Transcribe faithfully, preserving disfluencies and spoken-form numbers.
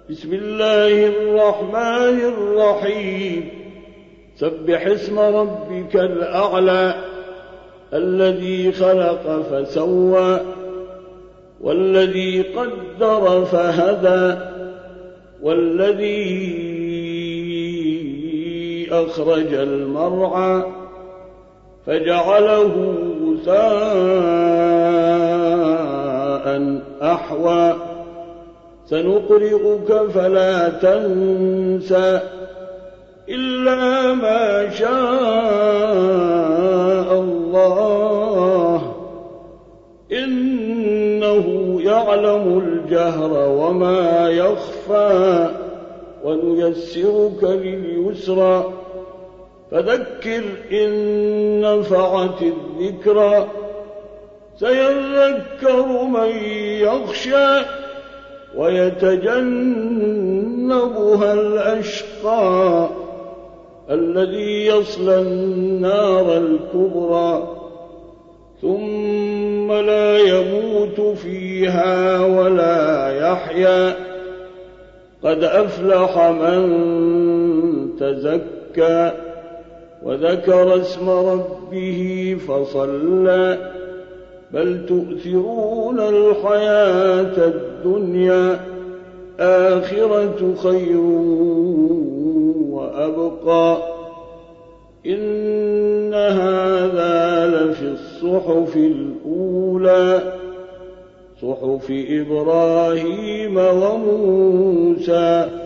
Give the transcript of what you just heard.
بسم الله الرحمن الرحيم سبح اسم ربك الأعلى الذي خلق فسوى والذي قدر فهدى والذي أخرج المرعى فجعله غثاء أحوى سنقرئك فلا تنسى إلا ما شاء الله إنه يعلم الجهر وما يخفى ونيسرك لليسرى فذكر إن نفعت الذكرى سيذكر من يخشى ويتجنبها الأشقى الذي يصلى النار الكبرى ثم لا يموت فيها ولا يحيا قد أفلح من تزكى وذكر اسم ربه فصلى بل تؤثرون الحياة الدنيا آخرة خير وأبقى إن هذا لفي الصحف الأولى صحف إبراهيم وموسى